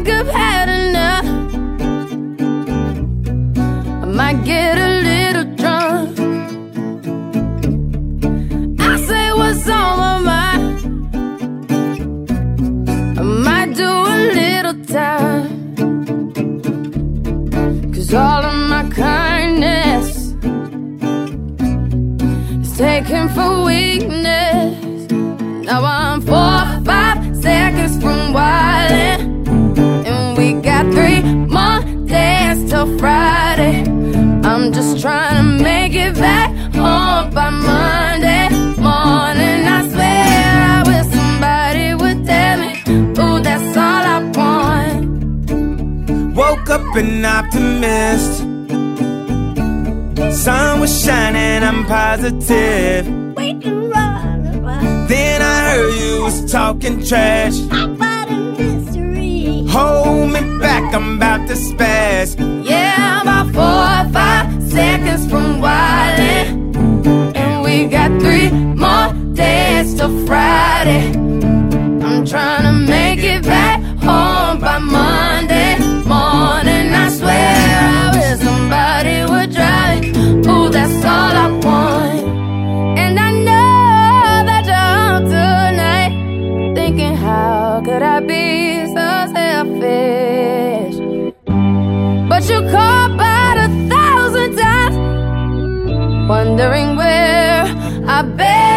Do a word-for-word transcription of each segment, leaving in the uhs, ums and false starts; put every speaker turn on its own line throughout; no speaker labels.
think I've had enough. I might get a little drunk. I say what's on my mind. I might do a little time. Cause all of my kindness is taken for weakness. Now I'm four or five seconds from wildin', and we got three more days till Friday. I'm just trying to make it back home by Monday morning. I swear I wish somebody would tell me, ooh, that's all I want.
Woke up an optimist. Sun was shining, I'm positive.
We can run, run.
Then I heard you was talking trash.
About a mystery.
Hold me back, I'm about to spaz.
Yeah, I'm about four or five seconds from wildin', and we got three more days till Friday. I'm trying to make it back home by Monday morning. I swear I wish somebody would drive me. Ooh, that's all I want. And I know that you're home tonight, thinking how could I be so selfish? But you called about a thousand times, wondering where I've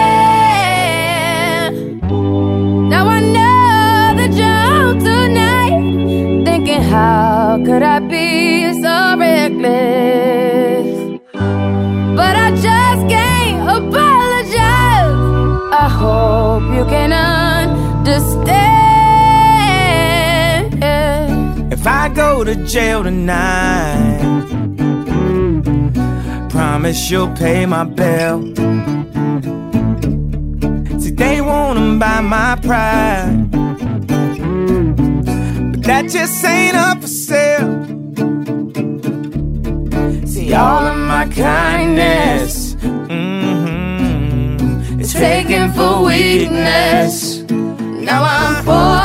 been. Now I know that you're home tonight, thinking how could I be so reckless? But I just can't apologize. I hope you can understand.
If I go to jail tonight, promise you'll pay my bill. See, they wanna buy my pride, but that just ain't up for sale. See, all of my kindness, mm-hmm, is taken for weakness. Now I'm poor